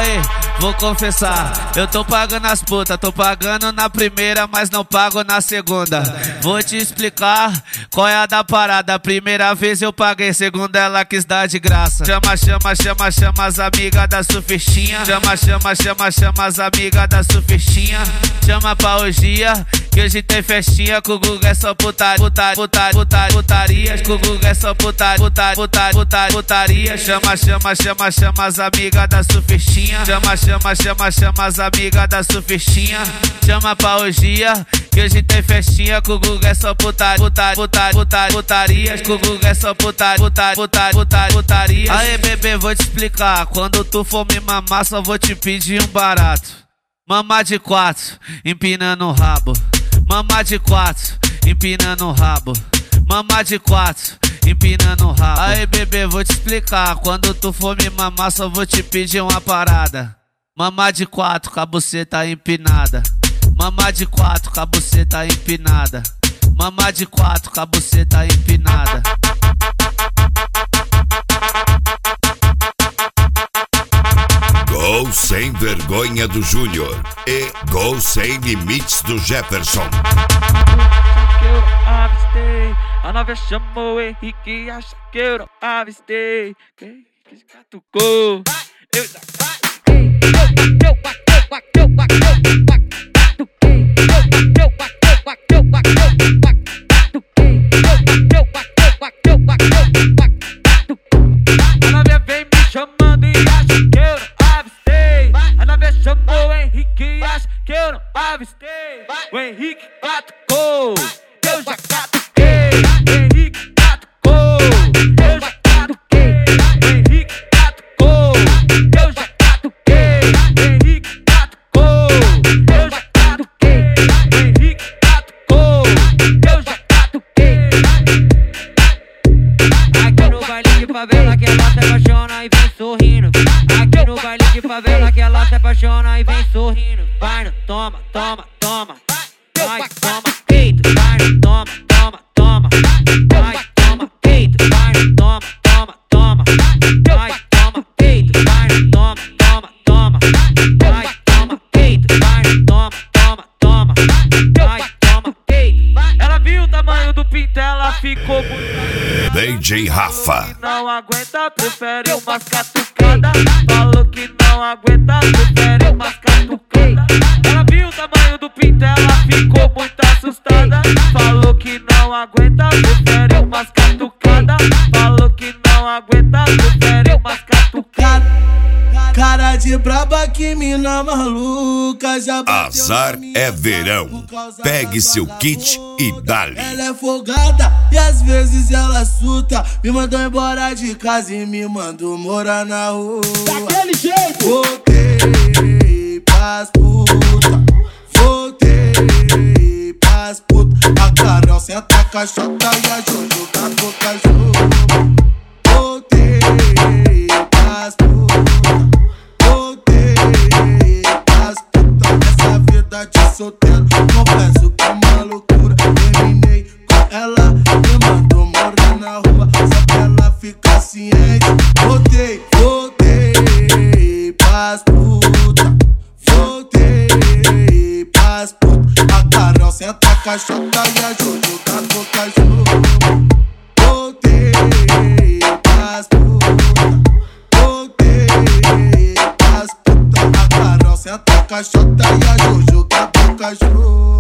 Aí, vou confessar, eu tô pagando as putas, tô pagando na primeira, mas não pago na segunda. Vou te explicar qual é a da parada. Primeira vez eu paguei, segunda ela quis dar de graça. Chama, chama, chama, chama as amigas da surfistinha. Chama, chama, chama, chama as amigas da surfistinha. Chama pra orgia, que hoje tem festinha. Com o Guga é só putaria, putaria. Com o Guga é só putaria. Chama, chama, chama, chama as amigas da surfistinha. Chama, chama, chama, chama as amigas da surfistinha. Chama pra orgia, que hoje tem festinha. Com o Guga é só putaria. Com o Guga é só putaria. Aê, bebê, vou te explicar. Quando tu for me mamar, só vou te pedir um barato. Mamar de 4, empinando o rabo. Mamar de 4, empinando o rabo. Mamar de 4, empinando o rabo. Aí, bebê, vou te explicar. Quando tu for me mamar, só vou te pedir uma parada. Mamar de 4, com a buceta empinada. Mamar de 4, com a buceta empinada. Mamar de 4, com a buceta empinada. Gol sem vergonha do Júnior e gol sem limites do Jefferson. Que eu avistei, a nova chamou o Henrique, acha que eu não avistei. Quem catucou? Eu já a nova vem me chamando e acha que eu não avistei. A nave chamou o Henrique e acha que eu não avistei. O Henrique catucou, eu já catuquei. O Henrique catucou, eu já catuquei. O Henrique catucou, eu já catuquei. O Henrique catucou, eu já catuquei. O Henrique catucou, eu já catuquei. Aqui no baile de favela que ela se apaixona e vem sorrindo. Aqui no baile de favela que ela se apaixona e vem sorrindo. Vai no toma, toma, toma. Vai, toma, peito. Vai no toma, toma, toma. Vai, toma, peito. Vai no toma, toma, toma. Vai, toma, peito. Vai no toma, toma, toma. Vai, toma, peito. Vai no toma, toma, toma. Vai, toma, peito. Ela viu o tamanho do pinto, ela ficou muito. DJ Rafa. Não aguenta, prefere umas catucadas. Falou que não aguenta, prefere umas catucadas. Ela viu o tamanho do pinto, ela ficou muito assustada. Falou que não aguenta, prefere umas catucadas. Falou que não aguenta, prefere umas catucadas. Cara de braba, que mina maluca. Já Azar é verão. Pegue seu kit e dá-lhe. ela é folgada e às vezes ela suta. Me mandou embora de casa e me mandou morar na rua. Daquele jeito. Voltei pras puta. Voltei pras puta. A Carol senta a caixota e a Jojo catou cachorro. Voltei pras puta. Voltei pras puta. Essa vida de solteiro, confesso que é uma loucura. Terminei com ela, me mandou morar na rua. Só que ela fica ciente. Voltei, voltei pras puta. Voltei pras puta. A Carol senta a caixota e a Jojo catou cachorro. Voltei pras puta. Voltei pras puta. A Carol senta a caixota e a Jojo catou cachorro.